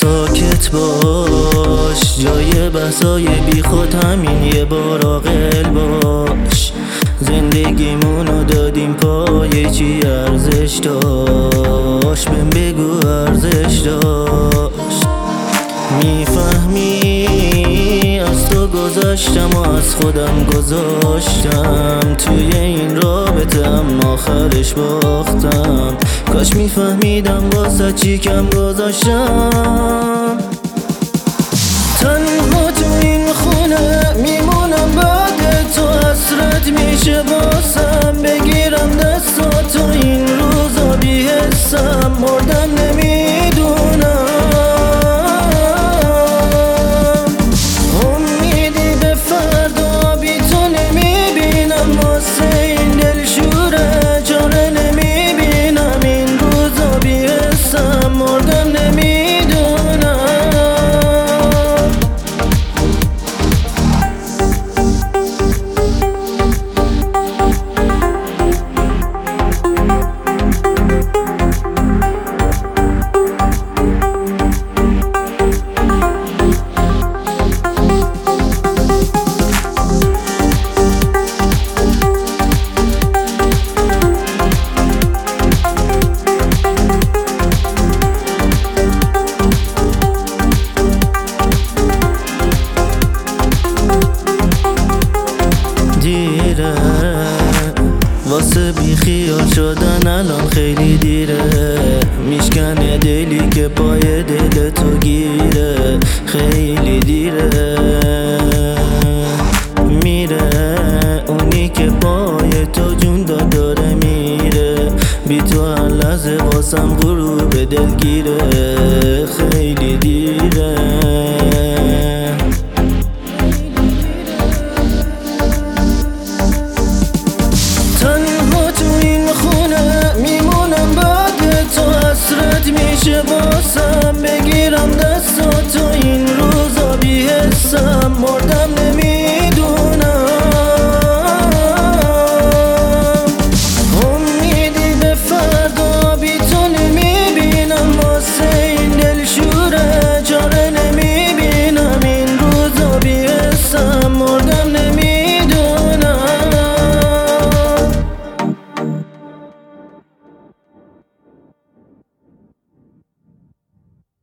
ساکت باش، جای بحثای بی خود همین یه بار عاقل باش. زندگیمونو دادیم پای چی ارزش داشت؟ بهم بگو ارزش داشت؟ میفهمی از تو گذشتم و از خودم گذاشتم توی این رابطه، اما آخرش باختم. کاش میفهمیدم واسه چی کم گذاشتم. تنها تو این خونه میمونم، بعد تو حسرت میشه واسم. بگیرم دستاتو این روزا بی حسم، مردم نمیدونم. امیدی به فردا بی تو نمیبینم، واسه این دلشوره چاره نمیبینم. این روزا بی حسم، مردم نمیدونم. دیره واسه بی خیال شدن الان خیلی دیره. میشکنه دلی که پای دل تو گیره، خیلی دیره. میره اونی که پای تو جون داره میره، بی تو هر لحظه واسم غروب دلگیره، خیلی دیره.